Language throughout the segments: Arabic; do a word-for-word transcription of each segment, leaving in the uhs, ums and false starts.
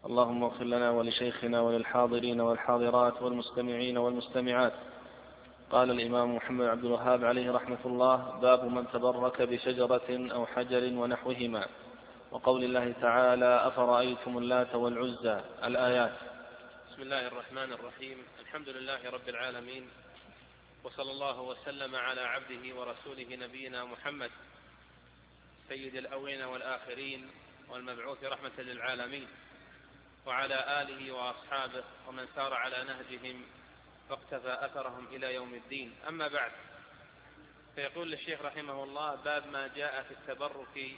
اللهم اغفر لنا ولشيخنا وللحاضرين والحاضرات والمستمعين والمستمعات. قال الإمام محمد عبد الوهاب عليه رحمة الله: باب من تبرك بشجرة أو حجر ونحوهما، وقول الله تعالى: أفرأيتم اللات والعزى، الآيات. بسم الله الرحمن الرحيم. الحمد لله رب العالمين، وصلى الله وسلم على عبده ورسوله نبينا محمد سيد الأولين والآخرين والمبعوث رحمة للعالمين، وعلى آله وأصحابه ومن سار على نهجهم واقتفى أثرهم إلى يوم الدين. أما بعد، فيقول الشيخ رحمه الله: باب ما جاء في التبرك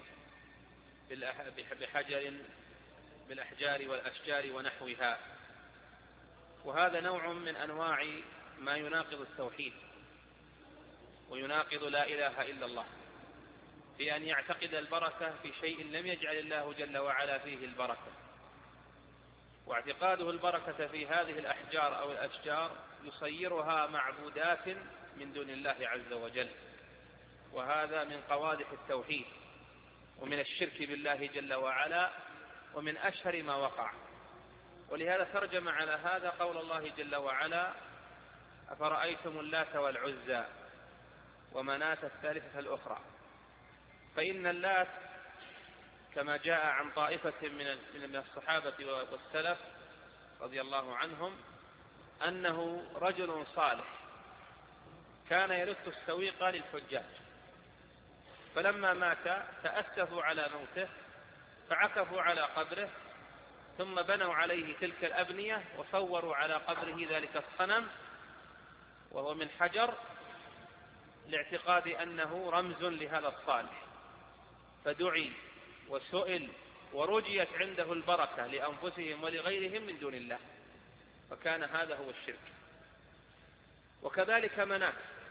بحجر بالأحجار والأشجار ونحوها. وهذا نوع من أنواع ما يناقض التوحيد ويناقض لا إله إلا الله، في أن يعتقد البركة في شيء لم يجعل الله جل وعلا فيه البركة. واعتقاده البركة في هذه الأحجار أو الأشجار يصيرها معبودات من دون الله عز وجل، وهذا من قوادح التوحيد ومن الشرك بالله جل وعلا، ومن أشهر ما وقع. ولهذا ترجم على هذا قول الله جل وعلا: أفرأيتم اللات والعزى ومناة الثالثة الأخرى. فإن اللات كما جاء عن طائفة من الصحابة والسلف رضي الله عنهم أنه رجل صالح كان يلث السويق للحجاج، فلما مات تأسفوا على موته فعكفوا على قبره، ثم بنوا عليه تلك الأبنية وصوروا على قبره ذلك الصنم وهو من حجر، لاعتقاد أنه رمز لهذا الصالح، فدعي وسئل ورجيت عنده البركة لأنفسهم ولغيرهم من دون الله، فكان هذا هو الشرك. وكذلك مناة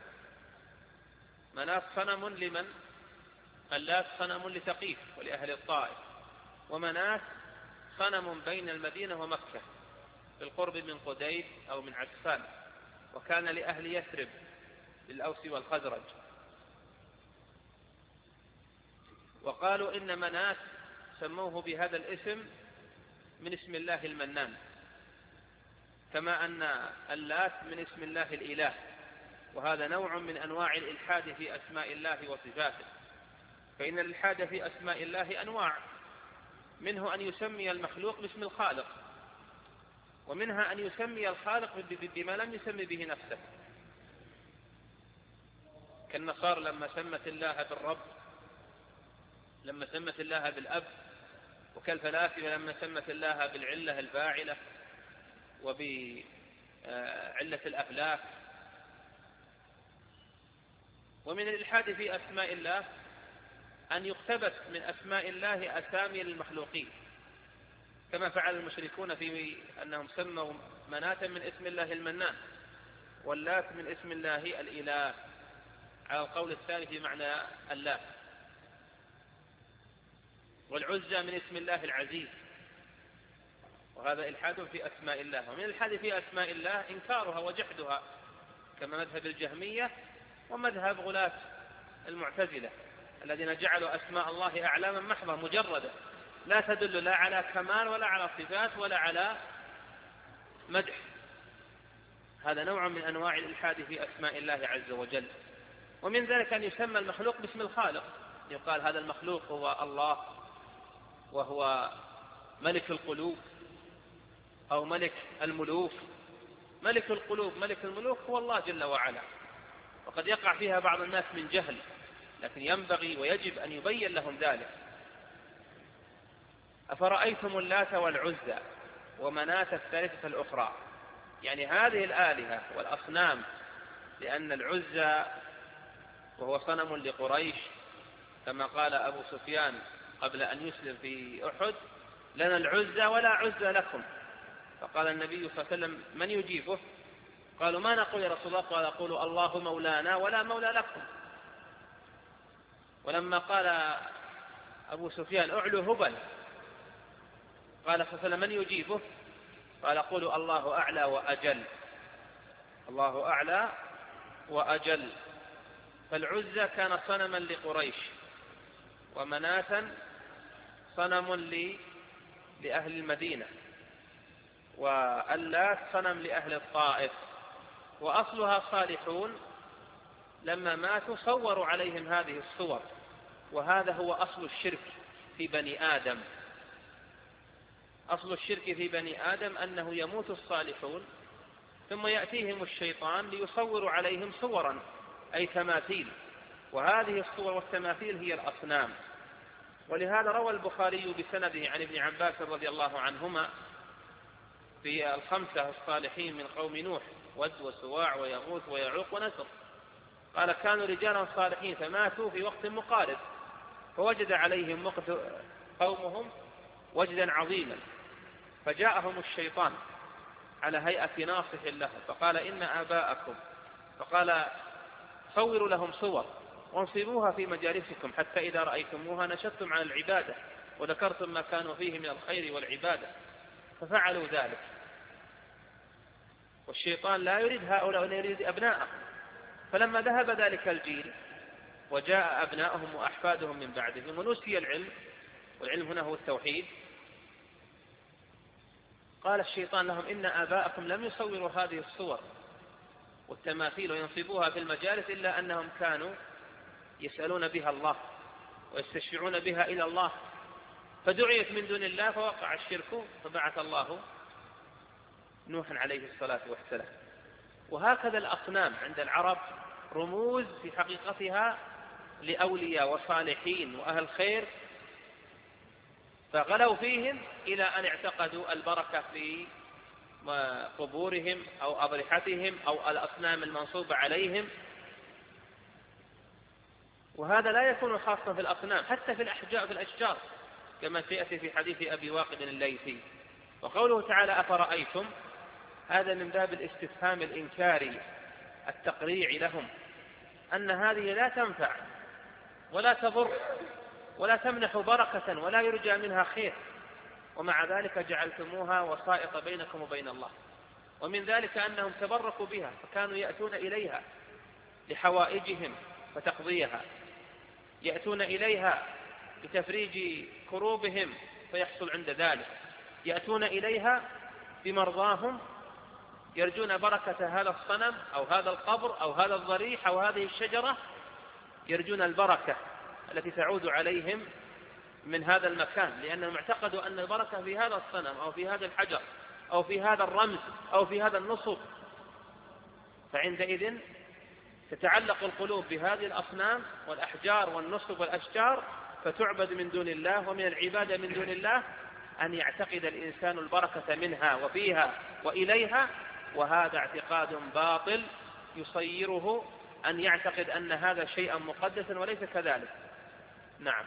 مناة صنم لمن؟ اللات صنم لثقيف ولأهل الطائف، ومناة صنم بين المدينة ومكة بالقرب من قديد أو من عسفان، وكان لأهل يثرب للأوس والخزرج. وقالوا إن مناة سموه بهذا الاسم من اسم الله المنان، كما أن اللات من اسم الله الإله، وهذا نوع من أنواع الإلحاد في أسماء الله وصفاته. فإن الإلحاد في أسماء الله أنواع، منه أن يسمي المخلوق باسم الخالق، ومنها أن يسمي الخالق بما لم يسمي به نفسه، كالنصارى لما سمت الله بالرب، لما سمت الله بالأب، وكالفلاسفة لما سمت الله بالعلة الفاعلة وبعلة الأفلاك. ومن الإلحاد في أسماء الله أن يقتبس من أسماء الله أسامي للمخلوقين، كما فعل المشركون في أنهم سموا مناة من اسم الله المنان، واللات من اسم الله الإله، على القول الثاني في معنى اللات، والعزى من اسم الله العزيز، وهذا إلحاد في أسماء الله. ومن الإلحاد في أسماء الله إنكارها وجحدها، كما مذهب الجهمية ومذهب غلاة المعتزلة الذين جعلوا أسماء الله أعلاما محضة مجردة لا تدل لا على كمال ولا على صفات ولا على مدح. هذا نوع من أنواع الإلحاد في أسماء الله عز وجل. ومن ذلك أن يسمى المخلوق باسم الخالق، يقال هذا المخلوق هو الله، وهو ملك القلوب أو ملك الملوك. ملك القلوب ملك الملوك هو الله جل وعلا، وقد يقع فيها بعض الناس من جهل، لكن ينبغي ويجب أن يبين لهم ذلك. أفرأيتم اللات والعزى ومناة الثالثة الأخرى، يعني هذه الآلهة والأصنام، لأن العزى وهو صنم لقريش، كما قال أبو سفيان قبل أن يسلم في أحد: لنا العزى ولا عزى لكم. فقال النبي صلى الله عليه وسلم: من يجيبه؟ قالوا: ما نقول يا رسول الله؟ قال: قولوا الله مولانا ولا مولى لكم. ولما قال أبو سفيان: أعلو هبل، قال صلى الله عليه وسلم: من يجيبه؟ قال: قولوا الله أعلى وأجل. الله أعلى وأجل. فالعزى كان صنما لقريش، ومناة صنم لأهل المدينة، واللات صنم لأهل الطائف، وأصلها صالحون لما ماتوا صوروا عليهم هذه الصور، وهذا هو أصل الشرك في بني آدم. أصل الشرك في بني آدم أنه يموت الصالحون ثم يأتيهم الشيطان ليصور عليهم صورا أي تماثيل، وهذه الصور والتماثيل هي الأصنام. ولهذا روى البخاري بسنده عن ابن عباس رضي الله عنهما في الخمسة الصالحين من قوم نوح، ود وسواع ويغوث ويعوق ونسر، قال كانوا رجالا صالحين فماتوا في وقت مقارب، فوجد عليهم قومهم وجدا عظيما، فجاءهم الشيطان على هيئة ناصح له فقال إن آباءكم، فقال صوروا لهم صور وانصبوها في مجالسكم حتى إذا رأيتموها نشدتم عن العبادة وذكرتم ما كانوا فيه من الخير والعبادة، ففعلوا ذلك. والشيطان لا يريد هؤلاء ولا يريد أبناءهم، فلما ذهب ذلك الجيل وجاء أبناءهم وأحفادهم من بعدهم ونسي العلم، والعلم هنا هو التوحيد، قال الشيطان لهم إن آباءكم لم يصوروا هذه الصور والتماثيل وينصبوها في المجالس إلا أنهم كانوا يسألون بها الله ويستشفعون بها إلى الله، فدعيت من دون الله فوقع الشرك، فبعث الله نوحا عليه الصلاة والسلام. وهكذا الأصنام عند العرب رموز في حقيقتها لأولياء وصالحين وأهل خير، فغلوا فيهم إلى أن اعتقدوا البركة في قبورهم أو أضرحتهم أو الأصنام المنصوبة عليهم. وهذا لا يكون خاصا في الأصنام، حتى في الأحجار في الأشجار كما سيأتي في حديث أبي واقد الليثي. وقوله تعالى أفرأيتم، هذا من باب الاستفهام الإنكاري التقريعي لهم أن هذه لا تنفع ولا تضر ولا تمنح بركة ولا يرجى منها خير، ومع ذلك جعلتموها وسائط بينكم وبين الله. ومن ذلك أنهم تبركوا بها، فكانوا يأتون إليها لحوائجهم فتقضيها، يأتون إليها لتفريج كروبهم فيحصل عند ذلك، يأتون إليها بمرضاهم يرجون بركة هذا الصنم أو هذا القبر أو هذا الضريح أو هذه الشجرة، يرجون البركة التي تعود عليهم من هذا المكان، لأنهم اعتقدوا أن البركة في هذا الصنم أو في هذا الحجر أو في هذا الرمز أو في هذا النصب. فعندئذ تتعلق القلوب بهذه الأصنام والأحجار والنصب والأشجار فتعبد من دون الله. ومن العبادة من دون الله أن يعتقد الإنسان البركة منها وفيها وإليها، وهذا اعتقاد باطل يصيره أن يعتقد أن هذا شيئا مقدسا وليس كذلك. نعم.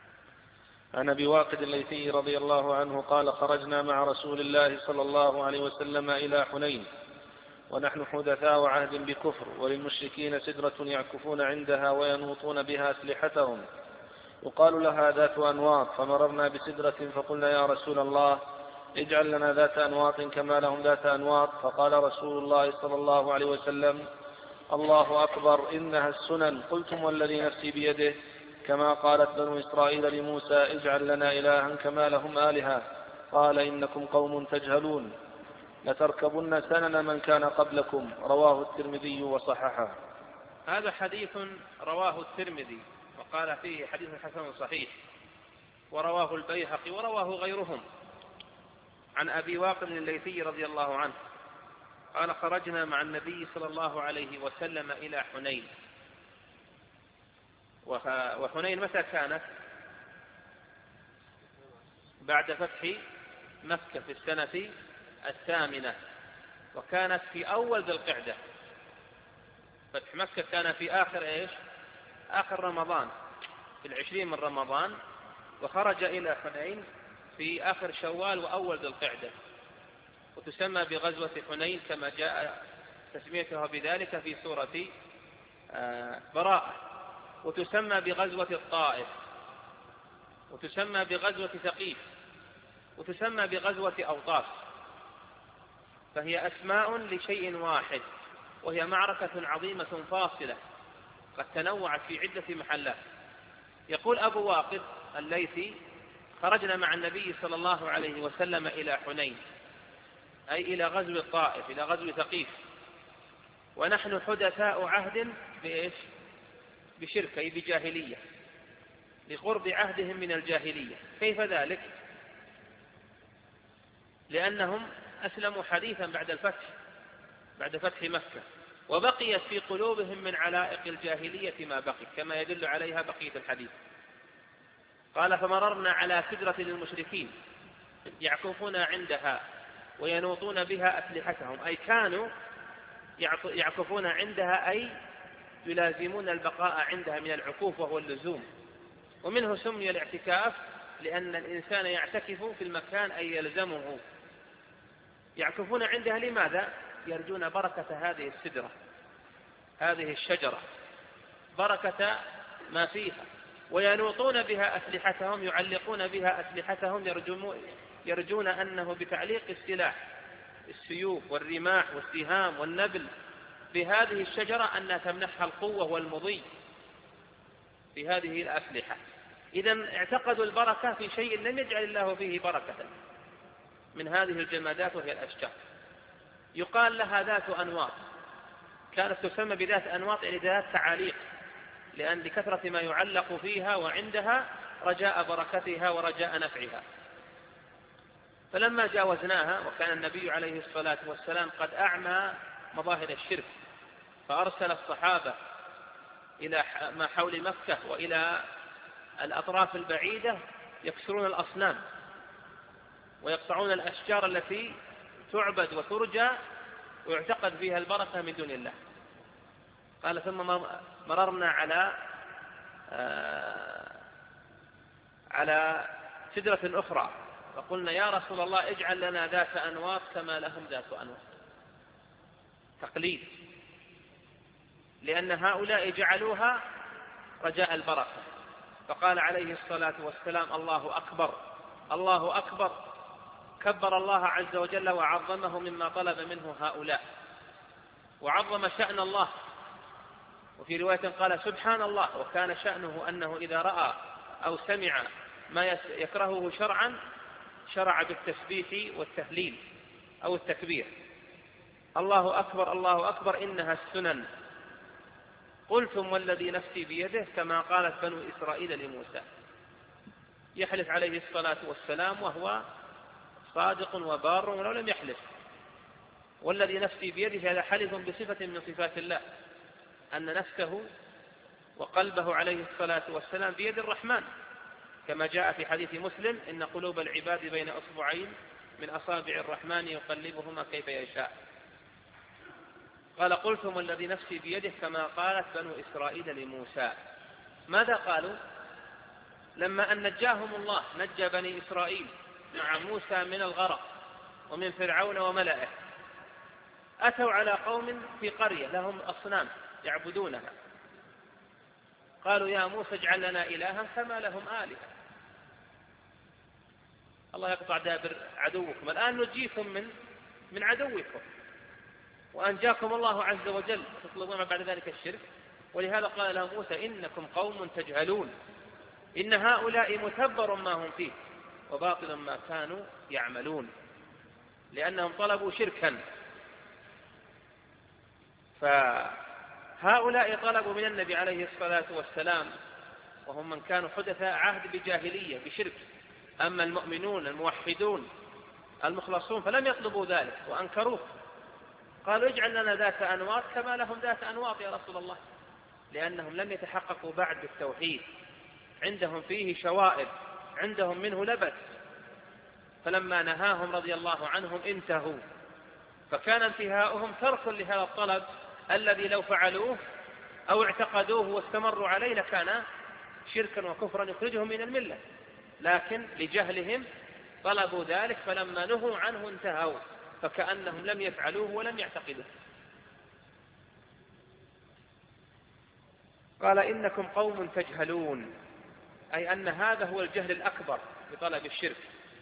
عن أبي واقد الليثي رضي الله عنه قال خرجنا مع رسول الله صلى الله عليه وسلم إلى حنين ونحن حدثاء عهد بكفر، وللمشركين سدرة يعكفون عندها وينوطون بها أسلحتهم يقال لها ذات أنواط، فمررنا بسدرة فقلنا يا رسول الله اجعل لنا ذات أنواط كما لهم ذات أنواط، فقال رسول الله صلى الله عليه وسلم الله أكبر إنها السنن، قلتم والذي نفسي بيده كما قالت بنو إسرائيل لموسى اجعل لنا إلها كما لهم آلهة، قال إنكم قوم تجهلون لتركبن سنن من كان قبلكم، رواه الترمذي وصححه. هذا حديث رواه الترمذي وقال فيه حديث حسن صحيح، ورواه البيهقي ورواه غيرهم عن أبي واقد الليثي رضي الله عنه قال خرجنا مع النبي صلى الله عليه وسلم إلى حنين. وحنين متى كانت؟ بعد فتح مكة في السنة الثامنة، وكانت في أول ذي القعدة. فتح مكة كان في آخر إيش؟ آخر رمضان، في العشرين من رمضان، وخرج إلى حنين في آخر شوال وأول ذي القعدة، وتسمى بغزوة حنين كما جاء تسميتها بذلك في سورة براءة، وتسمى بغزوة الطائف، وتسمى بغزوة ثقيف، وتسمى بغزوة أوطاس، فهي أسماء لشيء واحد، وهي معركة عظيمة فاصلة قد تنوعت في عدة محلات. يقول أبو واقد الليثي خرجنا مع النبي صلى الله عليه وسلم إلى حنين، أي إلى غزو الطائف، إلى غزو ثقيف، ونحن حدثاء عهد بإيش؟ بشرك، أي بجاهلية، لقرب عهدهم من الجاهلية. كيف ذلك؟ لأنهم أسلموا حديثا بعد الفتح، بعد فتح مكة، وبقيت في قلوبهم من علائق الجاهلية ما بقي، كما يدل عليها بقية الحديث. قال: فمررنا على سدرة للمشركين يعكفون عندها وينوطون بها أسلحتهم، أي كانوا يعكفون عندها، أي يلازمون البقاء عندها من العكوف وهو اللزوم. ومنه سمي الاعتكاف لأن الإنسان يعتكف في المكان أي يلزمه. يعكفون عندها لماذا؟ يرجون بركة هذه السدرة، هذه الشجرة، بركة ما فيها، وينوطون بها أسلحتهم، يعلقون بها أسلحتهم، يرجون أنه بتعليق السلاح، السيوف والرماح والسهام والنبل بهذه الشجرة أنها تمنحها القوة والمضي بهذه الأسلحة. إذن اعتقدوا البركة في شيء لم يجعل الله فيه بركة من هذه الجمادات وهي الأشجار. يقال لها ذات أنواط، كانت تسمى بذات أنواط يعني ذات تعاليق، لأن لكثرة ما يعلق فيها وعندها رجاء بركتها ورجاء نفعها. فلما جاوزناها وكان النبي عليه الصلاة والسلام قد أعمى مظاهر الشرك، فأرسل الصحابة إلى ما حول مكة وإلى الأطراف البعيدة يكسرون الأصنام ويقطعون الأشجار التي تعبد وترجى ويعتقد فيها البركة من دون الله. قال: ثم مررنا على آه على سدرة أخرى فقلنا: يا رسول الله اجعل لنا ذات أنواط كما لهم ذات أنواط. تقليد، لأن هؤلاء جعلوها رجاء البركة. فقال عليه الصلاة والسلام: الله أكبر، الله أكبر، كبر الله عز وجل وعظمه مما طلب منه هؤلاء، وعظم شأن الله. وفي رواية قال: سبحان الله، وكان شأنه أنه إذا رأى أو سمع ما يكرهه شرعا شرع بالتسبيح والتهليل أو التكبير. الله أكبر، الله أكبر، إنها السنن. قلتم والذي نفسي بيده، كما قالت بنو إسرائيل لموسى. يحلف عليه الصلاة والسلام وهو صادق وبار ولو لم يحلف. والذي نفسي بيده هذا حلف بصفة من صفات الله، أن نفسه وقلبه عليه الصلاة والسلام بيد الرحمن، كما جاء في حديث مسلم: إن قلوب العباد بين أصبعين من أصابع الرحمن يقلبهما كيف يشاء. قال: قلتم الذي نفسي بيده، كما قالت بنو إسرائيل لموسى. ماذا قالوا؟ لما أن نجاهم الله، نجى بني إسرائيل مع موسى من الغرق ومن فرعون وملئه، أتوا على قوم في قرية لهم أصنام يعبدونها. قالوا: يا موسى اجعل لنا إلها كما لهم آلهة. الله يقطع دابر عدوكم، الآن نجيكم من من عدوكم وأنجاكم الله عز وجل، تطلبون بعد ذلك الشرك. ولهذا قال لهم موسى: إنكم قوم تجهلون، إن هؤلاء متبر ما هم فيه وباطل ما كانوا يعملون، لأنهم طلبوا شركا. فهؤلاء طلبوا من النبي عليه الصلاة والسلام، وهم من كانوا حدثاء عهد بجاهلية بشرك. أما المؤمنون الموحدون المخلصون فلم يطلبوا ذلك وأنكروه، قالوا: اجعل لنا ذات أنواط كما لهم ذات أنواط يا رسول الله، لأنهم لم يتحققوا بعد بالتوحيد، عندهم فيه شوائب، عندهم منه لبس. فلما نهاهم رضي الله عنهم انتهوا، فكان انتهاؤهم ترك لهذا الطلب الذي لو فعلوه أو اعتقدوه واستمروا عليه لكان شركا وكفرا يخرجهم من الملة، لكن لجهلهم طلبوا ذلك، فلما نهوا عنه انتهوا، فكأنهم لم يفعلوه ولم يعتقدوه. قال: إنكم قوم تجهلون، أي أن هذا هو الجهل الأكبر بطلب الشرك.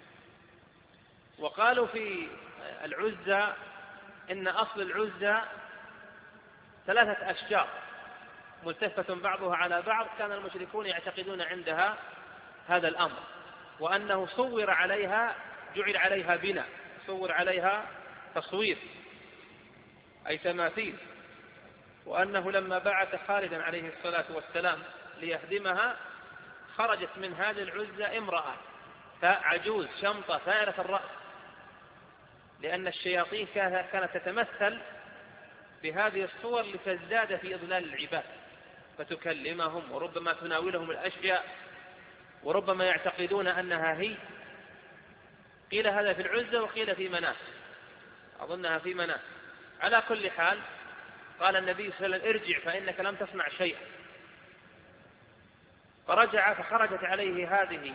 وقالوا في العزة إن أصل العزة ثلاثة أشجار ملتفة بعضها على بعض، كان المشركون يعتقدون عندها هذا الأمر، وأنه صور عليها، جعل عليها بناء، صور عليها تصوير أي تماثيل، وأنه لما بعث خالدا عليه الصلاة والسلام ليهدمها خرجت من هذه العزة امرأة عجوز شمطة ثائرة الرأس، لأن الشياطين كانت تتمثل بهذه الصور لتزداد في إضلال العباد، فتكلمهم وربما تناولهم الأشياء وربما يعتقدون أنها هي. قيل هذا في العزة وقيل في مناه، أظنها في مناه. على كل حال قال النبي صلى الله عليه وسلم ارجع فإنك لم تصنع شيئا، فرجع فخرجت عليه هذه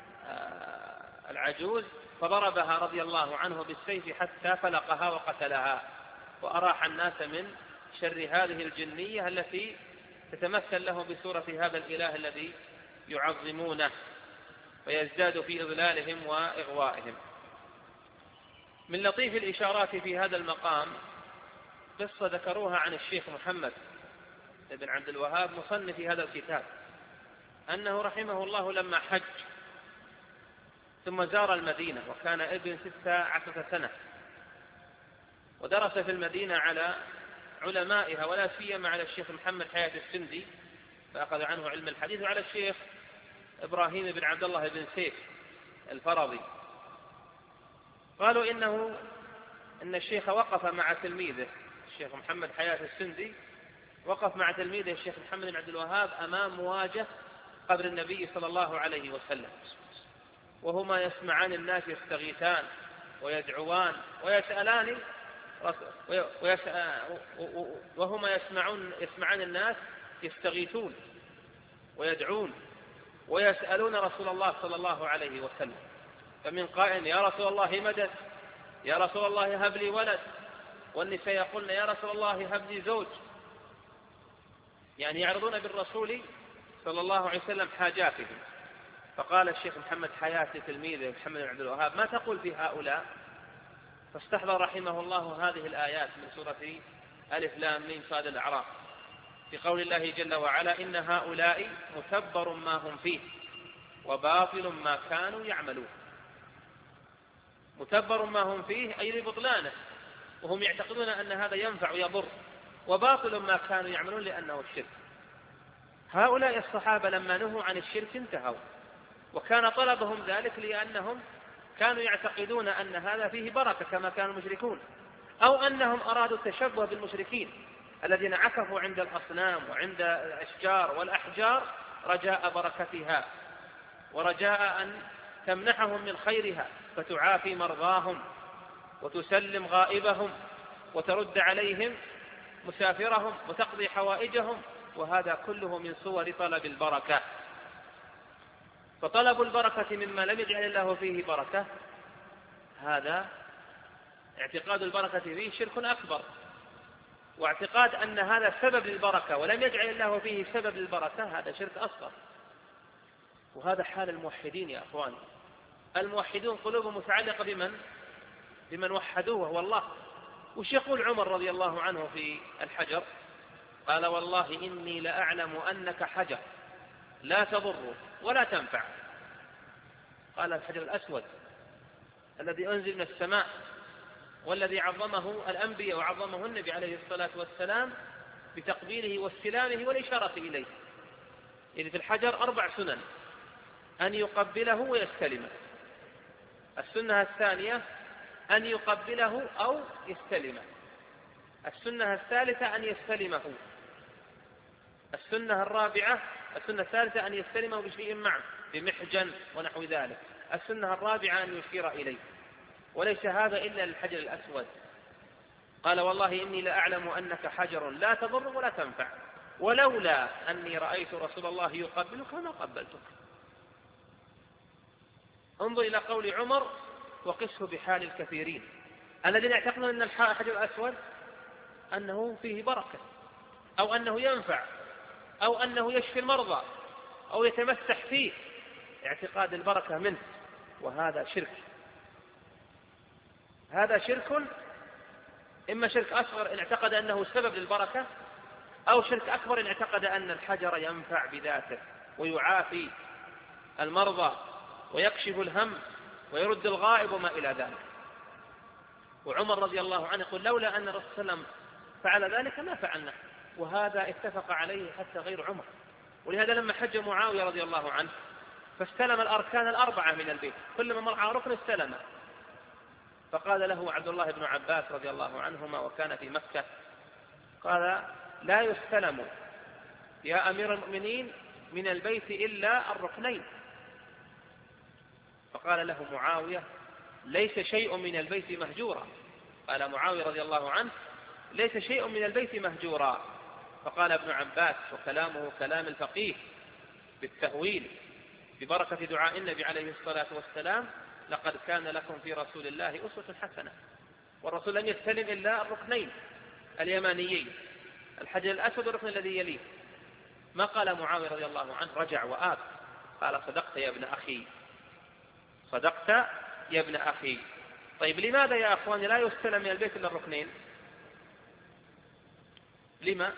العجوز فضربها رضي الله عنه بالسيف حتى فلقها وقتلها، وأراح الناس من شر هذه الجنية التي تتمثل له بصورة هذا الإله الذي يعظمونه، ويزداد في إضلالهم وإغوائهم. من لطيف الإشارات في هذا المقام قصة ذكروها عن الشيخ محمد بن عبد الوهاب مصنف هذا الكتاب، أنه رحمه الله لما حج ثم زار المدينة وكان ابن ستة عشرة سنة، ودرس في المدينة على علمائها ولا سيما على الشيخ محمد حياة السندي فأخذ عنه علم الحديث، وعلى الشيخ إبراهيم بن عبد الله بن سيف الفرضي. قالوا إنه إن الشيخ وقف مع تلميذه الشيخ محمد حياة السندي، وقف مع تلميذه الشيخ محمد بن عبد الوهاب أمام مواجه قبر النبي صلى الله عليه وسلم، وهما يسمعان الناس يستغيثان ويدعوان ويسألان وهما يسمعون يسمعان الناس يستغيثون ويدعون ويسألون رسول الله صلى الله عليه وسلم. فمن قائل يا رسول الله مدد، يا رسول الله هب لي ولد، والنساء يقولن يا رسول الله هب لي زوج، يعني يعرضون بالرسول صلى الله عليه وسلم حاجاتهم. فقال الشيخ محمد حياة تلميذه محمد بن عبد الوهاب ما تقول في هؤلاء؟ فاستحضر رحمه الله هذه الآيات من سورة ألف لام ميم صاد الأعراف في قول الله جل وعلا إن هؤلاء متبر ما هم فيه وباطل ما كانوا يعملون. متبر ما هم فيه أي لبطلانه، وهم يعتقدون أن هذا ينفع ويضر، وباطل ما كانوا يعملون لأنه الشرك. هؤلاء الصحابة لما نهوا عن الشرك انتهوا، وكان طلبهم ذلك لأنهم كانوا يعتقدون أن هذا فيه بركة كما كانوا المشركون، أو أنهم أرادوا التشبه بالمشركين الذين عكفوا عند الأصنام وعند الأشجار والأحجار رجاء بركتها ورجاء أن تمنحهم من خيرها فتعافي مرضاهم وتسلم غائبهم وترد عليهم مسافرهم وتقضي حوائجهم، وهذا كله من صور طلب البركة. فطلب البركة مما لم يجعل الله فيه بركة هذا اعتقاد البركة فيه شرك أكبر، واعتقاد أن هذا سبب للبركة ولم يجعل الله فيه سبب للبركة هذا شرك أصغر. وهذا حال الموحدين يا أخواني. الموحدون قلوبهم متعلقة بمن؟ بمن وحدوه وهو الله. وش يقول عمر رضي الله عنه في الحجر؟ قال والله إني لأعلم أنك حجر لا تضر ولا تنفع. قال الحجر الأسود الذي أنزل من السماء والذي عظمه الأنبياء وعظمه النبي عليه الصلاة والسلام بتقبيله واستلامه والإشارة إليه. إذ في الحجر أربع سنن: أن يقبله ويستلمه، السنة الثانية أن يقبله أو يستلمه، السنة الثالثة أن يستلمه، السنة الرابعة السنة الثالثة أن يستلمه بشيء معه بمحجن ونحو ذلك، السنة الرابعة أن يشير إليه، وليس هذا إلا للحجر الأسود. قال والله إني لأعلم أنك حجر لا تضر ولا تنفع ولولا أني رأيت رسول الله يقبلك ما قبلتك. انظر إلى قول عمر وقسه بحال الكثيرين الذين يعتقدون أن الحجر الأسود أنه فيه بركة أو أنه ينفع أو أنه يشفي المرضى أو يتمسح فيه، اعتقاد البركة منه، وهذا شرك. هذا شرك، إما شرك أصغر إن اعتقد أنه سبب للبركة، أو شرك أكبر إن اعتقد أن الحجر ينفع بذاته ويعافي المرضى ويكشف الهم ويرد الغائب وما إلى ذلك. وعمر رضي الله عنه يقول لولا أن الرسول صلى الله عليه وسلم فعل ذلك ما فعلنا، وهذا اتفق عليه حتى غير عمر. ولهذا لما حج معاوية رضي الله عنه فاستلم الأركان الأربعة من البيت، كل ما مر على ركن استلمه، فقال له عبد الله بن عباس رضي الله عنهما وكان في مكة، قال لا يستلم يا أمير المؤمنين من البيت إلا الركنين. فقال له معاوية ليس شيء من البيت مهجورا. قال معاوية رضي الله عنه ليس شيء من البيت مهجورا. فقال ابن عباس وكلامه كلام الفقيه بالتأويل ببركة دعاء النبي عليه الصلاة والسلام لقد كان لكم في رسول الله أسوة حسنة. والرسول لم يستلم إلا الركنين اليمانيين، الحجر الأسود والركن الذي يليه. ما قال معاوية رضي الله عنه رجع وآب، قال صدقت يا ابن أخي، صدقت يا ابن أخي. طيب لماذا يا أخواني لا يستلم من البيت إلا الركنين؟ لما؟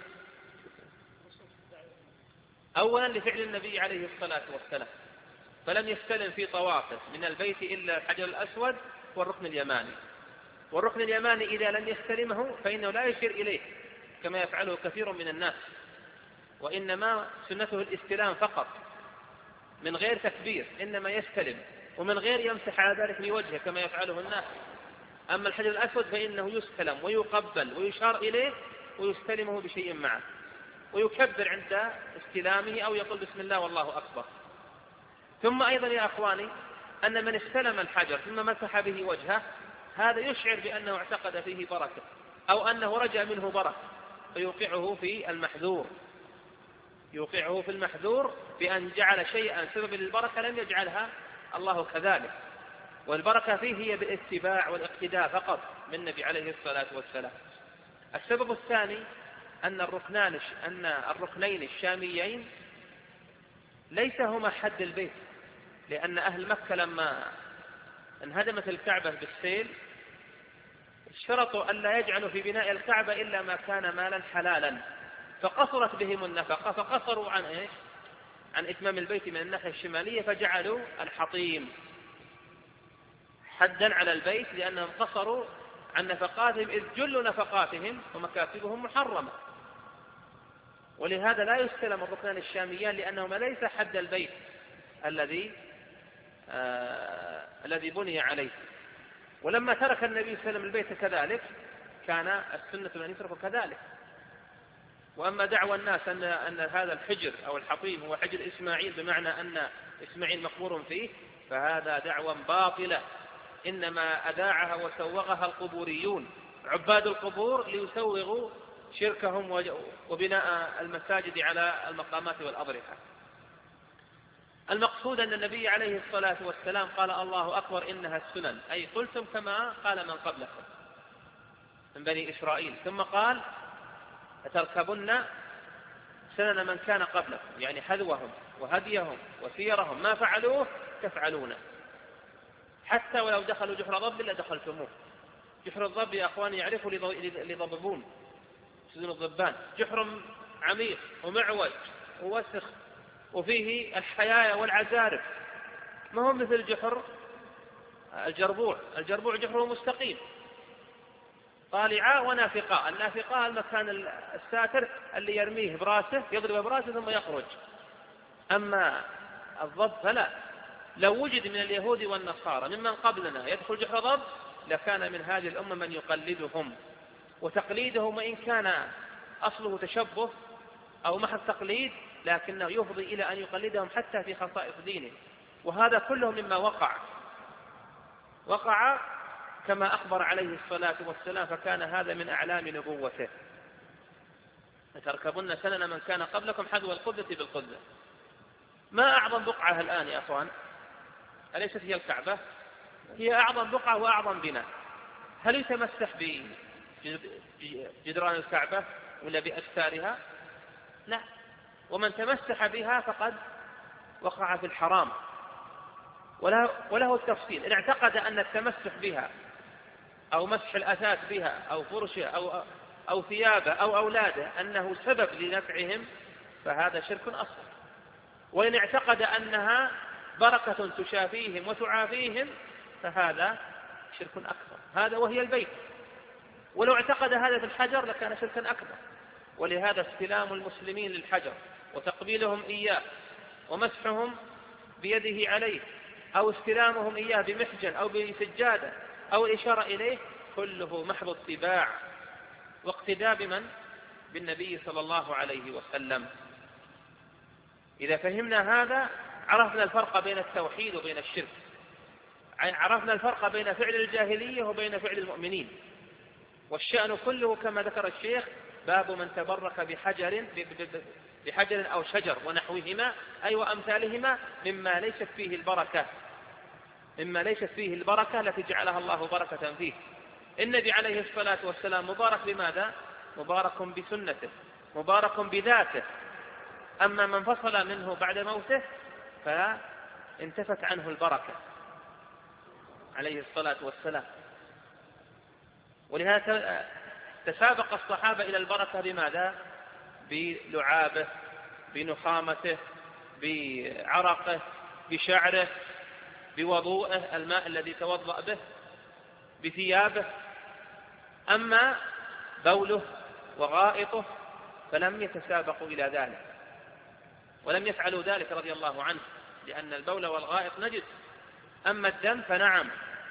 أولا لفعل النبي عليه الصلاة والسلام، فلم يستلم في طوافه من البيت إلا الحجر الأسود والركن اليماني. والركن اليماني إذا لم يستلمه فإنه لا يشير إليه كما يفعله كثير من الناس، وإنما سنته الاستلام فقط من غير تكبير، إنما يستلم ومن غير يمسح على ذلك بوجهه كما يفعله الناس. أما الحجر الأسود فإنه يستلم ويقبل ويشار إليه ويستلمه بشيء معه ويكبر عند استلامه أو يقول بسم الله والله أكبر. ثم أيضا يا أخواني أن من استلم الحجر ثم مسح به وجهه هذا يشعر بأنه اعتقد فيه بركة أو أنه رجع منه بركة، فيوقعه في المحذور، يوقعه في المحذور بأن جعل شيئا سبب للبركة لم يجعلها الله كذلك. والبركة فيه هي بالاتباع والاقتداء فقط من النبي عليه الصلاة والسلام. السبب الثاني أن الركنان أن الركنين الشاميين ليس هما حد البيت، لأن أهل مكة لما انهدمت الكعبة بالسيل اشترطوا ألا يجعلوا في بناء الكعبة إلا ما كان مالا حلالا، فقصرت بهم النفقة، فقصروا عن إيش؟ عن إتمام البيت من الناحية الشمالية، فجعلوا الحطيم حدا على البيت لأنهم قصروا عن نفقاتهم، إذ جل نفقاتهم ومكاسبهم محرمة. ولهذا لا يستلم الركنان الشاميان لأنهما ليس حد البيت الذي آه الذي بني عليه. ولما ترك النبي صلى الله عليه وسلم البيت كذلك كان السنة أن يترك كذلك. وأما دعوى الناس أن, أن هذا الحجر أو الحطيم هو حجر إسماعيل بمعنى أن إسماعيل مقبور فيه، فهذا دعوى باطلة إنما أذاعها وسوغها القبوريون عباد القبور ليسوغوا شركهم وبناء المساجد على المقامات والأضرحة. المقصود أن النبي عليه الصلاة والسلام قال الله أكبر إنها السنن، أي قلتم كما قال من قبلكم من بني إسرائيل. ثم قال أتركبن سنن من كان قبلكم، يعني حذوهم وهديهم وسيرهم ما فعلوه تفعلونه، حتى ولو دخلوا جحر ضب لدخلتموه. جحر الضب يا أخواني يعرفوا لضببون سدون الضبان، جحر عميق ومعوج ووسخ وفيه الحيايا والعزارف، ما هو مثل جحر الجربوع. الجربوع جحره مستقيم طالعاء ونافقاء. النافقاء المكان الساتر اللي يرميه براسه يضرب براسه ثم يخرج. أما الضب فلا، لو وجد من اليهود والنصارى ممن قبلنا يدخل جحر ضب لكان من هذه الأمة من يقلدهم، وتقليدهم وإن كان أصله تشبه أو محض تقليد لكنه يفضي إلى أن يقلدهم حتى في خصائص دينه. وهذا كله مما وقع وقع كما أخبر عليه الصلاة والسلام، فكان هذا من أعلام نبوته. لتركبن سنن من كان قبلكم حذو القبة بالقبة. ما أعظم بقعة الآن يا أخوان؟ أليست هي الكعبة؟ هي أعظم بقعة وأعظم بناء. هل يتمسح بجدران الكعبة ولا بأستارها؟ لا. ومن تمسح بها فقد وقع في الحرام. وله, وله التفصيل، إن اعتقد أن التمسح بها أو مسح الأثاث بها أو فرشه أو, أو ثيابه أو أولاده أنه سبب لنفعهم فهذا شرك أصغر. وإن اعتقد أنها بركة تشافيهم وتعافيهم فهذا شرك أكبر. هذا وهي البيت، ولو اعتقد هذا في الحجر لكان شركا أكبر. ولهذا استلام المسلمين للحجر وتقبيلهم إياه ومسحهم بيده عليه أو استلامهم إياه بمحجن أو بسجادة أو الإشارة إليه كله محض اتباع واقتداء بمن؟ بالنبي صلى الله عليه وسلم. إذا فهمنا هذا عرفنا الفرق بين التوحيد وبين الشرك، عرفنا الفرق بين فعل الجاهلية وبين فعل المؤمنين. والشأن كله كما ذكر الشيخ باب من تبرك بحجر بحجر أو شجر ونحوهما أي وأمثالهما مما ليست فيه البركة مما ليست فيه البركة التي جعلها الله بركة فيه. النبي عليه الصلاة والسلام مبارك بماذا؟ مبارك بسنته، مبارك بذاته. أما من فصل منه بعد موته فانتفت عنه البركة عليه الصلاة والسلام. ولهذا تسابق الصحابة إلى البركة بماذا؟ بلعابه، بنخامته، بعرقه، بشعره، بوضوءه الماء الذي توضأ به، بثيابه. أما بوله وغائطه فلم يتسابقوا إلى ذلك ولم يفعلوا ذلك رضي الله عنه، لأن البول والغائط نجس. أما الدم فنعم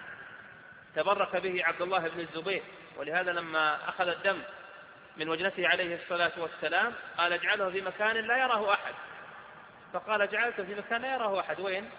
تبرك به عبد الله بن الزبير، ولهذا لما أخذ الدم من وجنته عليه الصلاة والسلام قال اجعله في مكان لا يراه أحد، فقال جعلته في مكان لا يراه أحد. وين؟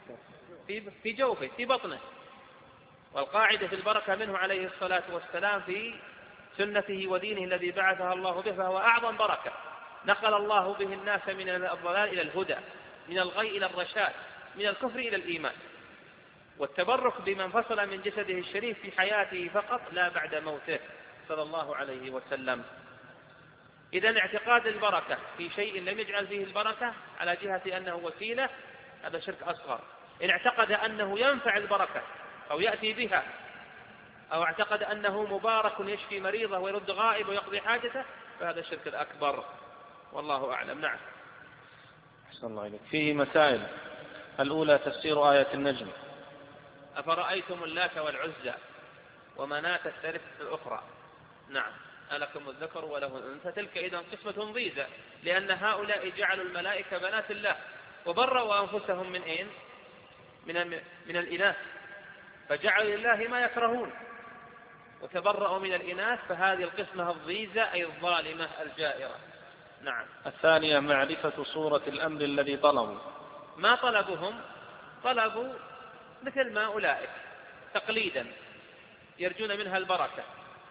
في جوفه، في بطنه. والقاعدة في البركة منه عليه الصلاة والسلام في سنته ودينه الذي بعثها الله به، فهو أعظم بركة نقل الله به الناس من الضلال إلى الهدى، من الغي إلى الرشاد، من الكفر إلى الإيمان. والتبرك بمن فصل من جسده الشريف في حياته فقط لا بعد موته صلى الله عليه وسلم. إذن اعتقاد البركة في شيء لم يجعل فيه البركة على جهة أنه وسيلة هذا شرك أصغر. إن اعتقد أنه ينفع البركة أو يأتي بها، أو اعتقد أنه مبارك يشفي مريضه ويرد غائب ويقضي حاجته، فهذا الشرك الأكبر والله أعلم. نعم. أحسن الله إليك. فيه مسائل. الأولى تفسير آية النجم. أفرأيتم اللات والعزى ومناة الثالثة الأخرى. نعم. ألكم الذكر وله الأنثى، تلك إذن قسمة ضيزى، لأن هؤلاء جعلوا الملائكة بنات الله وبرأوا أنفسهم من أين؟ من, من الإناث، فجعلوا لله ما يكرهون وتبرأوا من الإناث، فهذه القسمة الضيزى أي الظالمة الجائرة. نعم. الثانية معرفة صورة الأمر الذي طلبوا. ما طلبهم؟ طلبوا مثل ما أولئك تقليدا يرجون منها البركة،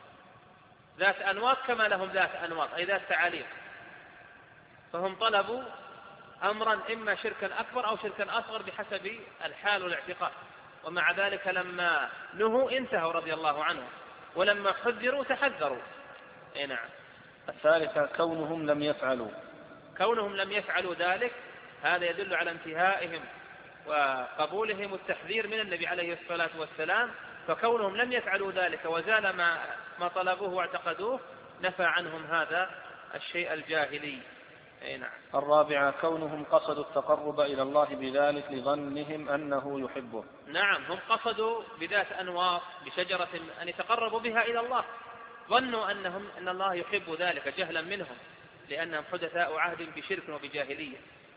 ذات أنواط كما لهم ذات أنواط أي ذات تعاليق. فهم طلبوا أمرا إما شركا أكبر أو شركا أصغر بحسب الحال والاعتقاد، ومع ذلك لما نهوا انتهوا رضي الله عنهم، ولما حذروا تحذروا. اي نعم. الثالثة كونهم لم يفعلوا. كونهم لم يفعلوا ذلك هذا يدل على انتهائهم وقبولهم التحذير من النبي عليه الصلاة والسلام، فكونهم لم يفعلوا ذلك وزال ما, ما طلبوه واعتقدوه نفى عنهم هذا الشيء الجاهلي. اي نعم. الرابعة كونهم قصدوا التقرب إلى الله بذلك لظنهم أنه يحبه. نعم، هم قصدوا بذات أنواط بشجرة أن يتقربوا بها إلى الله، ظنوا أنهم أن الله يحب ذلك جهلا منهم لأنهم حدثاء عهد بشرك وبجاهلية،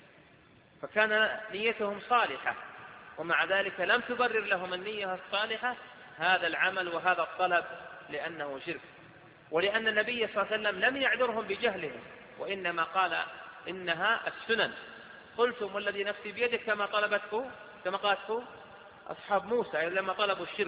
فكان نيتهم صالحة، ومع ذلك لم تبرر لهم النية الصالحة هذا العمل وهذا الطلب لأنه شرك. ولأن النبي صلى الله عليه وسلم لم يعذرهم بجهلهم، وإنما قال إنها السنن. قلتم والذي نفسي بيدك كما طلبته كما قالته أصحاب موسى لما طلبوا الشرك.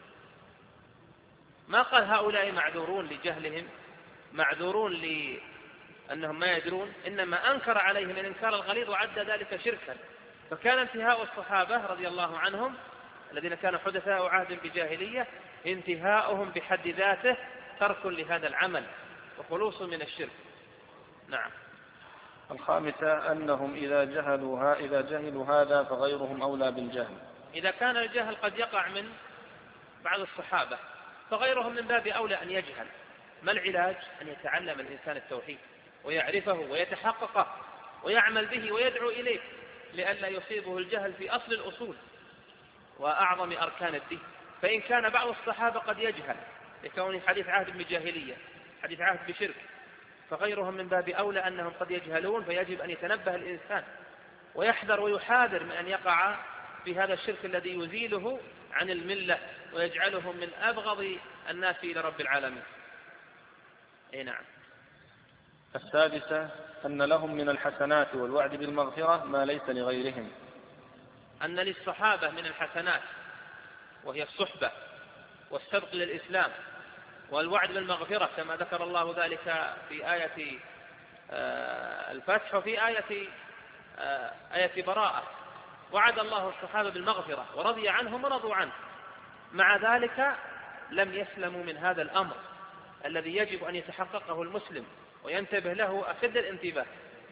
ما قال هؤلاء معذورون لجهلهم، معذورون لأنهم ما يدرون، إنما أنكر عليهم الإنكار الغليظ وعد ذلك شركا. فكان انتهاء الصحابة رضي الله عنهم الذين كانوا حدثاء عهد بجاهلية انتهاؤهم بحد ذاته ترك لهذا العمل وخلوص من الشرك. نعم. الخامسة أنهم إذا جهلوا إذا جهلوا هذا فغيرهم أولى بالجهل. إذا كان الجهل قد يقع من بعض الصحابة فغيرهم من باب أولى أن يجهل. ما العلاج؟ أن يتعلم الإنسان التوحيد ويعرفه ويتحققه ويعمل به ويدعو إليه لئلا يصيبه الجهل في أصل الأصول وأعظم أركان الدين. فإن كان بعض الصحابة قد يجهل لكون حديث عهد بجاهلية، حديث عهد بشرك، فغيرهم من باب أولى أنهم قد يجهلون، فيجب أن يتنبه الإنسان ويحذر ويحاذر من أن يقع في هذا الشرك الذي يزيله عن الملة ويجعله من أبغض الناس إلى رب العالمين. أي نعم. السادسة أن لهم من الحسنات والوعد بالمغفرة ما ليس لغيرهم. أن للصحابة من الحسنات وهي الصحبة والسبق للإسلام والوعد بالمغفرة كما ذكر الله ذلك في آية الفتح وفي آية آية براءة. وعد الله الصحابة بالمغفرة ورضي عنهم ورضوا عنه، مع ذلك لم يسلموا من هذا الأمر الذي يجب أن يتحققه المسلم وينتبه له أشد الانتباه.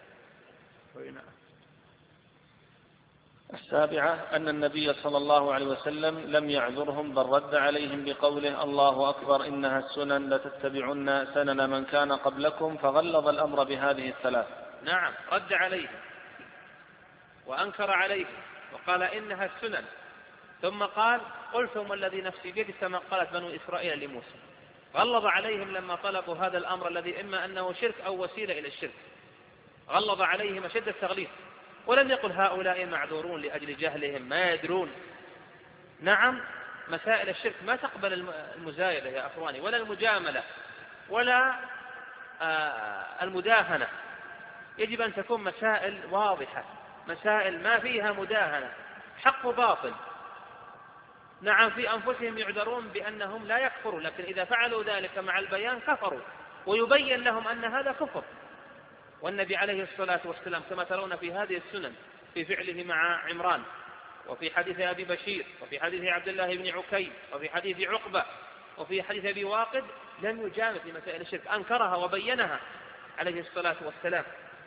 السابعة أن النبي صلى الله عليه وسلم لم يعذرهم بل رد عليهم بقوله الله أكبر إنها السنن لتتبعن سنن من كان قبلكم، فغلظ الأمر بهذه الثلاث. نعم، رد عليهم وأنكر عليهم وقال إنها السنن، ثم قال قل ثم الذي نفسي بيده كما قالت بنو إسرائيل لموسى. غلظ عليهم لما طلبوا هذا الأمر الذي إما أنه شرك أو وسيلة إلى الشرك، غلظ عليهم أشد التغليظ، ولم يقل هؤلاء معذورون لأجل جهلهم ما يدرون. نعم، مسائل الشرك ما تقبل المزايدة يا أخواني، ولا المجاملة ولا المداهنة، يجب أن تكون مسائل واضحة، مسائل ما فيها مداهنة، حق باطل. نعم، في أنفسهم يعذرون بأنهم لا يكفروا، لكن إذا فعلوا ذلك مع البيان كفروا، ويبين لهم أن هذا كفر. والنبي عليه الصلاة والسلام كما ترون في هذه السنن في فعله مع عمران، وفي حديث أبي بشير، وفي حديث عبد الله بن عكيم، وفي حديث عقبة، وفي حديث أبي واقد، لم يجامل في مسائل الشرك، أنكرها وبينها عليه الصلاة والسلام.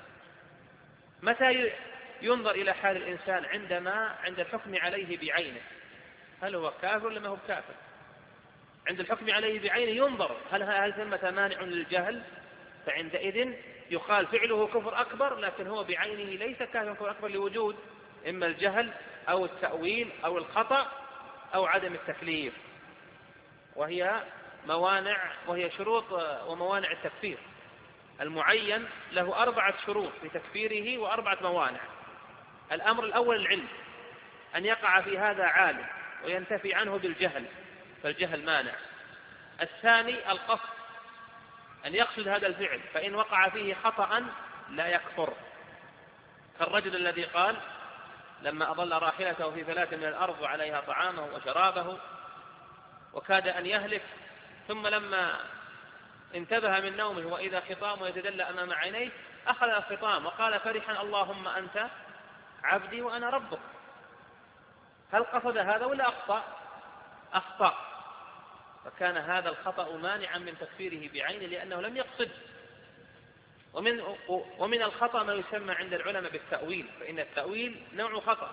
متى ينظر إلى حال الإنسان عندما عند الحكم عليه بعينه، هل هو كافر ولا ما هو كافر؟ عند الحكم عليه بعينه ينظر هل هل ثمة مانع للجهل، فعندئذ يقال فعله كفر أكبر، لكن هو بعينه ليس كافر كفر أكبر لوجود إما الجهل أو التأويل أو الخطأ أو عدم التكليف، وهي موانع وهي شروط وموانع التكفير. المعين له أربعة شروط في تكفيره وأربعة موانع. الأمر الأول العلم، أن يقع في هذا عالم وينتفي عنه بالجهل، فالجهل مانع. الثاني القصد، أن يقصد هذا الفعل، فإن وقع فيه خطأ لا يكفر، كالرجل الذي قال لما أضل راحلته في فلاة من الأرض وعليها طعامه وشرابه وكاد أن يهلك، ثم لما انتبه من نومه وإذا خطام يتدلى أمام عينيه أخذ الخطام وقال فرحا اللهم أنت عبدي وأنا ربك. هل قصد هذا ولا أخطأ؟ أخطأ، فكان هذا الخطأ مانعا من تكفيره بعينه لأنه لم يقصد. ومن, ومن الخطأ ما يسمى عند العلماء بالتأويل، فإن التأويل نوع خطأ.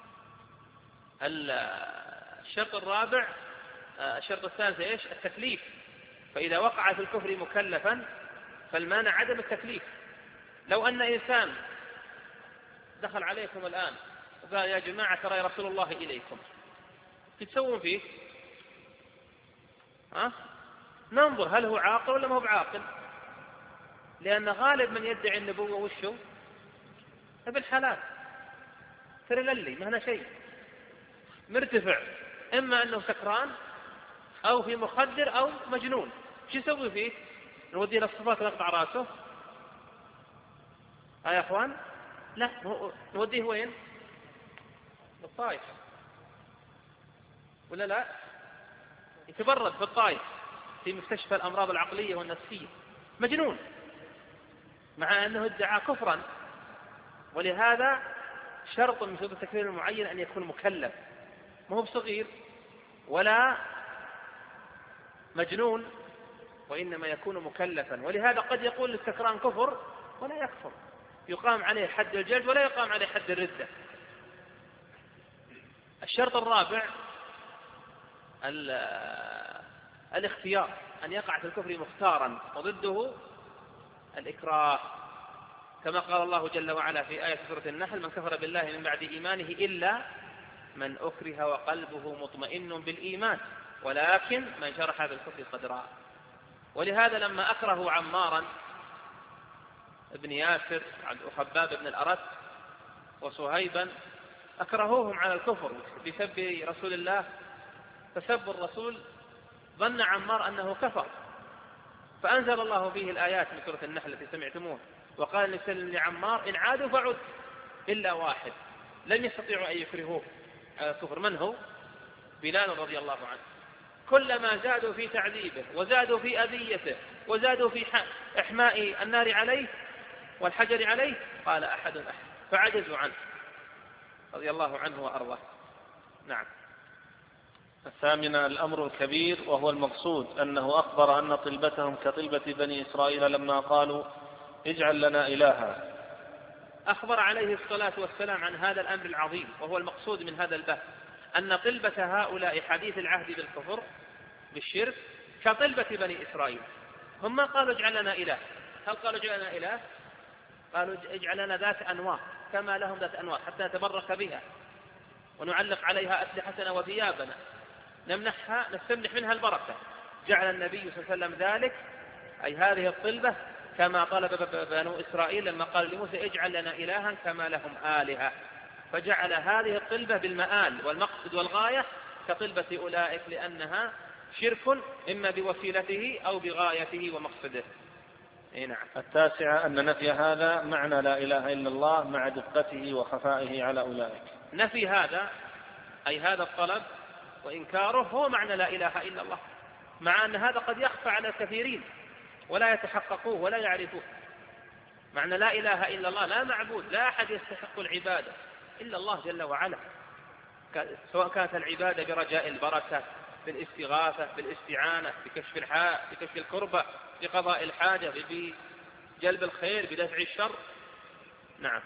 الشرط الرابع الشرط الثالث إيش؟ التكليف، فإذا وقع في الكفر مكلفا فالمانع عدم التكليف. لو أن إنسان دخل عليكم الآن وقال يا جماعة ترى رسول الله إليكم، تسوون فيه؟ ها؟ ننظر هل هو عاقل ولا ما هو بعاقل، لأن غالب من يدعي النبوة وشه ابن حلال ترللي ما هنا شيء مرتفع، إما أنه سكران أو في مخدر أو مجنون. شو يسوي فيه؟ نوديه للصفات ونقطع راسه؟ ها يا أخوان؟ لا، نوديه وين؟ الطائف ولا لا؟ يتبرد في الطائف في مستشفى الأمراض العقلية والنفسية، مجنون، مع أنه ادعى كفرا. ولهذا شرط من شروط التكفير المعين أن يكون مكلف، ما هو بصغير ولا مجنون، وإنما يكون مكلفا. ولهذا قد يقول السكران كفر ولا يكفر، يقام عليه حد الجلد ولا يقام عليه حد الردة. الشرط الرابع الاختيار، أن يقع في الكفر مختارا، وضده الإكراه، كما قال الله جل وعلا في آية سورة النحل من كفر بالله من بعد إيمانه إلا من أكره وقلبه مطمئن بالإيمان، ولكن من شرح بالكفر صدرا. ولهذا لما أكرهوا عمارا ابن ياسر وخباب بن الأرت وصهيبا أكرهوهم على الكفر بسب رسول الله، فسب الرسول ظن عمار أنه كفر، فأنزل الله فيه الآيات من سورة النحل التي سمعتموه، وقال لسلم لعمار إن عادوا فعد إلا واحد لم يستطيعوا أن يكرهوه على الكفر. من هو؟ بلال رضي الله عنه. كلما زادوا في تعذيبه وزادوا في أذيته وزادوا في إحماء النار عليه والحجر عليه قال أحد أحد، فعجزوا عنه رضي الله عنه وأرضاه. نعم. الثامنة الأمر الكبير، وهو المقصود أنه أخبر أن طلبتهم كطلبة بني إسرائيل لما قالوا اجعل لنا إلها. أخبر عليه الصلاة والسلام عن هذا الأمر العظيم، وهو المقصود من هذا البحث، أن طلبة هؤلاء حديث العهد بالكفر بالشرك كطلبة بني إسرائيل. هم ما قالوا اجعل لنا إله. هل قالوا اجعل لنا إله؟ قالوا اجعل لنا ذات أنواط كما لهم ذات أنواط حتى نتبرك بها ونعلق عليها أسلحتنا وثيابنا نمنحها نستمنح منها البركة. جعل النبي صلى الله عليه وسلم ذلك، أي هذه الطلبة كما طلب بنو إسرائيل لما قال لموسى اجعل لنا إلها كما لهم آلهة، فجعل هذه الطلبة بالمآل والمقصد والغاية كطلبة أولئك، لأنها شرك إما بوسيلته أو بغايته ومقصده. إيه نعم. التاسعة أن نفي هذا معنى لا إله إلا الله مع دقته وخفائه على أولئك. نفي هذا أي هذا الطلب وإنكاره هو معنى لا إله إلا الله، مع أن هذا قد يخفى على الكثيرين ولا يتحققوه ولا يعرفوه. معنى لا إله إلا الله لا معبود، لا أحد يستحق العبادة إلا الله جل وعلا، سواء كانت العبادة برجاء البركة، بالاستغاثة، بالاستعانة، بكشف الحاء، بكشف الكربة، بقضاء الحاجة، بجلب الخير، بدفع الشر. نعم.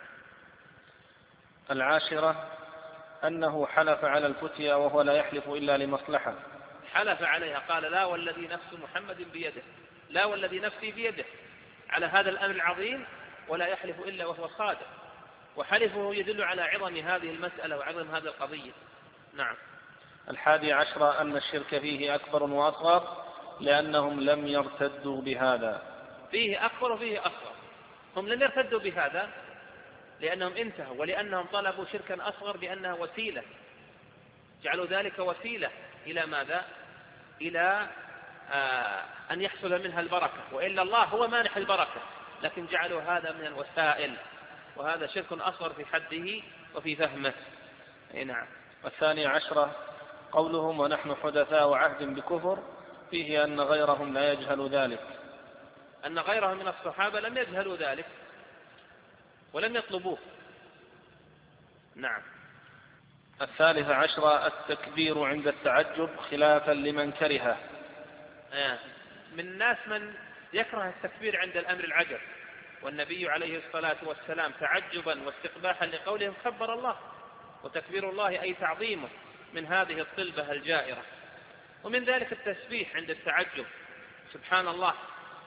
العاشرة أنه حلف على الفتيا وهو لا يحلف إلا لمصلحة. حلف عليها، قال لا والذي نفس محمد بيده، لا والذي نفسي بيده، على هذا الأمر العظيم، ولا يحلف إلا وهو صادق، وحلفه يدل على عظم هذه المسألة وعظم هذه القضية. نعم. الحادي عشر أن الشرك فيه أكبر وأصغر لأنهم لم يرتدوا بهذا. فيه أكبر وفيه أصغر. هم لم يرتدوا بهذا لأنهم انتهوا، ولأنهم طلبوا شركا أصغر بأنها وسيلة، جعلوا ذلك وسيلة إلى ماذا؟ إلى آه أن يحصل منها البركة، وإلا الله هو مانح البركة، لكن جعلوا هذا من الوسائل، وهذا شرك أصغر في حده وفي فهمه. نعم. والثاني عشرة قولهم ونحن حدثاء عهد بكفر، فيه أن غيرهم لا يجهل ذلك، أن غيرهم من الصحابة لم يجهلوا ذلك ولم يطلبوه. نعم. الثالث عشرة التكبير عند التعجب خلافا لمن كرهه. من الناس من يكره التكبير عند الأمر العجب، والنبي عليه الصلاة والسلام تعجبا واستقباحا لقولهم كبر الله، وتكبير الله أي تعظيمه من هذه الطلبة الجائرة. ومن ذلك التسبيح عند التعجب سبحان الله،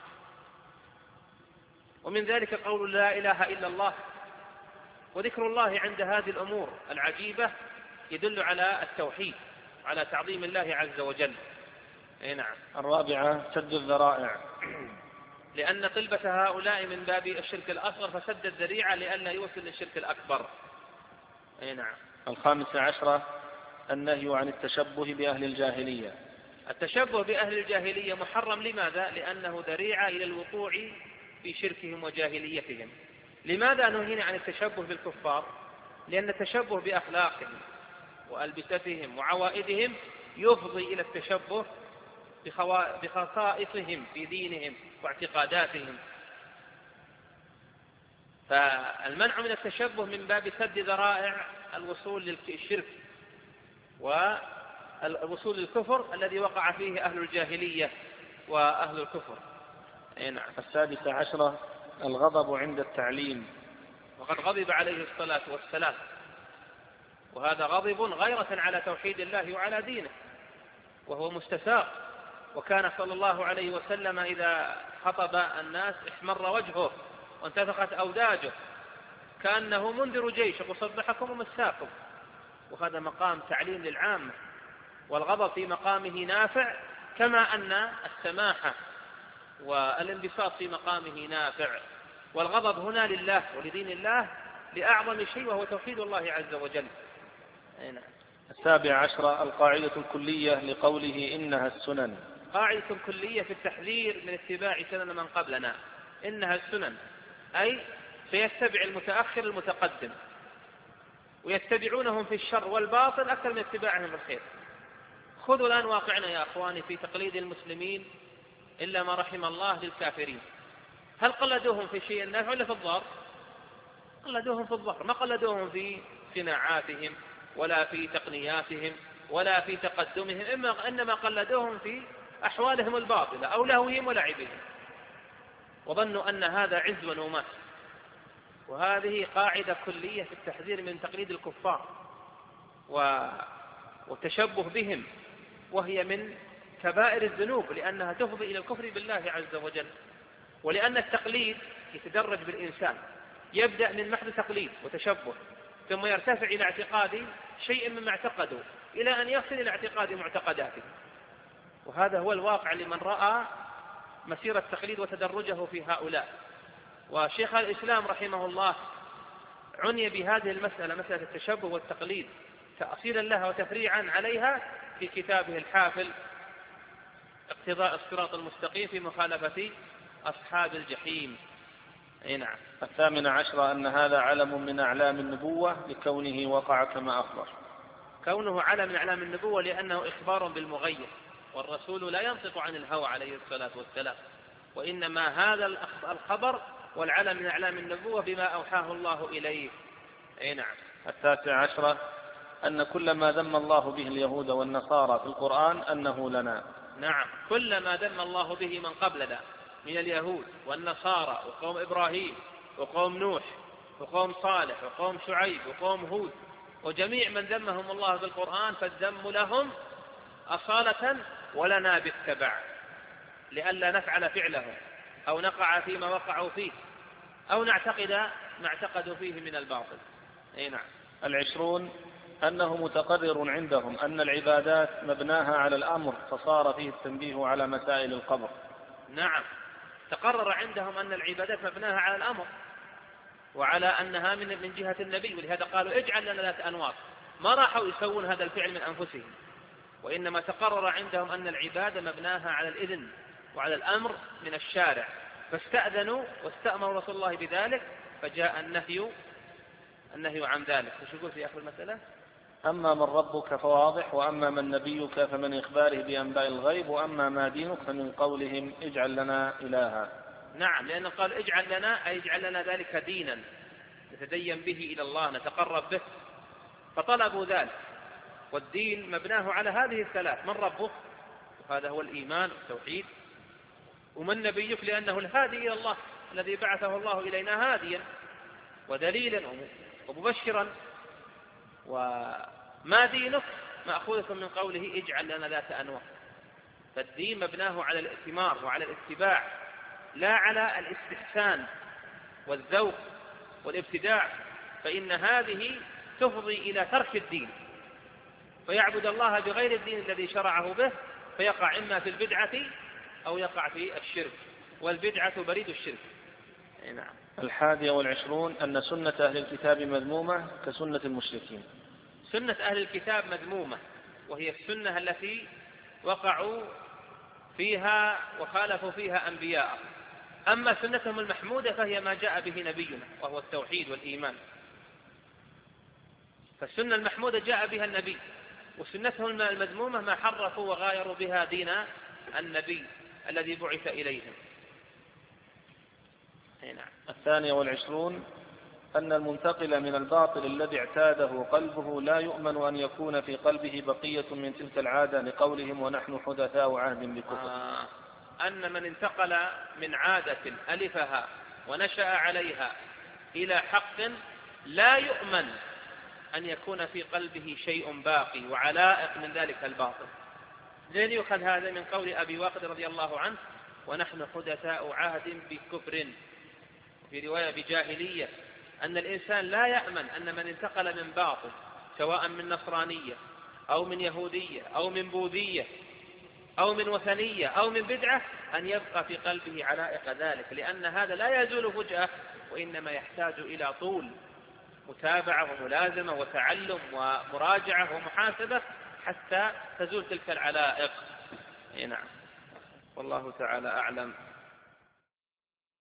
ومن ذلك قول لا إله إلا الله. وذكر الله عند هذه الأمور العجيبة يدل على التوحيد على تعظيم الله عز وجل. أي نعم. الرابعة سد الذرائع، لأن طلبة هؤلاء من باب الشرك الأصغر، فسد الذريعة لئلا يوصل للشرك الأكبر. أي نعم. الخامسة عشرة النهي عن التشبه بأهل الجاهلية. التشبه بأهل الجاهلية محرم. لماذا؟ لأنه ذريعة إلى الوقوع في شركهم وجاهليتهم. لماذا نهينا عن التشبه بالكفار؟ لأن التشبه بأخلاقهم وألبستهم وعوائدهم يفضي إلى التشبه بخصائصهم في دينهم واعتقاداتهم. فالمنع من التشبه من باب سد ذرائع الوصول للشرك والوصول للكفر الذي وقع فيه أهل الجاهلية وأهل الكفر. أي نعم. السادسة عشرة الغضب عند التعليم، وقد غضب عليه الصلاة والسلام، وهذا غضب غيرة على توحيد الله وعلى دينه، وهو مستساغ. وكان صلى الله عليه وسلم إذا خطب الناس احمر وجهه وانتفخت أوداجه كأنه منذر جيش يقول صبحكم ومساكم. وهذا مقام تعليم للعامة، والغضب في مقامه نافع، كما أن السماحة والانبساط في مقامه نافع. والغضب هنا لله ولدين الله لأعظم شيء وهو توحيد الله عز وجل. نعم. السابع عشر القاعدة الكلية لقوله إنها السنن. قاعدة كلية في التحذير من اتباع سنن من قبلنا. إنها السنن أي سيتبع المتأخر المتقدم، ويتبعونهم في الشر والباطل أكثر من اتباعهم في الخير. خذوا الآن واقعنا يا أخواني في تقليد المسلمين إلا ما رحم الله للكافرين. هل قلدوهم في شيء النافع ولا في الضار؟ قلدوهم في الضار، ما قلدوهم في صناعاتهم ولا في تقنياتهم ولا في تقدمهم، إنما قلدوهم في أحوالهم الباطلة أو لهوهم ولعبهم، وظنوا أن هذا عز ونومات. وهذه قاعدة كلية في التحذير من تقليد الكفار والتشبه بهم، وهي من كبائر الذنوب لأنها تفضي إلى الكفر بالله عز وجل. ولأن التقليد يتدرج بالإنسان، يبدأ من محض تقليد وتشبه، ثم يرتفع إلى اعتقاد شيء مما اعتقدوا إلى أن يصل إلى اعتقاد معتقداته. وهذا هو الواقع لمن رأى مسير التقليد وتدرجه في هؤلاء. وشيخ الإسلام رحمه الله عني بهذه المسألة، مسألة التشبه والتقليد، تأصيلا لها وتفريعا عليها في كتابه الحافل اقتضاء الصراط المستقيم في مخالفة أصحاب الجحيم. أي نعم. الثامن عشر أن هذا علم من أعلام النبوة لكونه وقع كما أخبر. كونه علم من أعلام النبوة لأنه إخبار بالمغير، والرسول لا ينطق عن الهوى عليه الصلاة والسلام، وإنما هذا الخبر والعلم من أعلام النبوة بما أوحاه الله إليه. أي نعم. التاسع عشر أن كل ما ذم الله به اليهود والنصارى في القرآن أنه لنا. نعم، كل ما ذم الله به من قبلنا من اليهود والنصارى وقوم إبراهيم وقوم نوح وقوم صالح وقوم شعيب وقوم هود وجميع من ذمهم الله بالقرآن، فالذم لهم أصالة ولنا بالتبع، لئلا نفعل فعلهم أو نقع فيما وقعوا فيه أو نعتقد ما اعتقدوا فيه من الباطل. أي نعم. العشرون أنه متقرر عندهم أن العبادات مبناها على الأمر، فصار فيه التنبيه على مسائل القبر. نعم، تقرر عندهم أن العبادات مبناها على الأمر وعلى أنها من من جهة النبي، ولهذا قالوا اجعل لنا ذات أنواط. ما راحوا يسوون هذا الفعل من أنفسهم، وإنما تقرر عندهم أن العبادة مبناها على الإذن وعلى الأمر من الشارع، فاستأذنوا واستأمروا رسول الله بذلك، فجاء النهي النهي عن ذلك. وش يقول في آخر المسألة؟ أما من ربك فواضح، وأما من نبيك فمن إخباره بأنباء الغيب، وأما ما دينك فمن قولهم اجعل لنا إلها. نعم، لأنه قال اجعل لنا أي اجعل لنا ذلك دينا نتدين به إلى الله نتقرب به، فطلبوا ذلك. والدين مبناه على هذه الثلاث: من ربك وهذا هو الإيمان والتوحيد، ومن نبيك لأنه الهادي إلى الله الذي بعثه الله إلينا هاديا ودليلا ومبشرا، وما دينك مأخوذة من قوله اجعل لنا ذات أنواع. فالدين مبناه على الائتمار وعلى الاتباع، لا على الاستحسان والذوق والابتداع، فإن هذه تفضي إلى ترك الدين، فيعبد الله بغير الدين الذي شرعه به، فيقع إما في البدعة أو يقع في الشرك، والبدعة بريد الشرك. نعم. الحادي والعشرون أن سنة أهل الكتاب مذمومة كسنة المشركين. سنة أهل الكتاب مذمومة، وهي السنة التي وقعوا فيها وخالفوا فيها أنبياء. أما سنتهم المحمودة فهي ما جاء به نبينا وهو التوحيد والإيمان. فالسنة المحمودة جاء بها النبي، وسنتهم المذمومة ما حرفوا وغايروا بها دين النبي الذي بعث إليهم. نعم. الثانية والعشرون أن المنتقل من الباطل الذي اعتاده قلبه لا يؤمن أن يكون في قلبه بقية من تلك العادة، لقولهم ونحن حدثاء عهد بكفر. آه أن من انتقل من عادة ألفها ونشأ عليها إلى حق لا يؤمن أن يكون في قلبه شيء باقي وعلائق من ذلك الباطل. لن يؤخذ هذا من قول أبي واقد رضي الله عنه ونحن حدثاء عهد بكفر، في رواية بجاهلية، أن الإنسان لا يأمن أن من انتقل من باطل سواء من نصرانية أو من يهودية أو من بوذية أو من وثنية أو من بدعة، أن يبقى في قلبه علائق ذلك، لأن هذا لا يزول فجأة، وإنما يحتاج إلى طول متابعة وملازمة وتعلم ومراجعة ومحاسبة حتى تزول تلك العلائق. نعم، والله تعالى أعلم.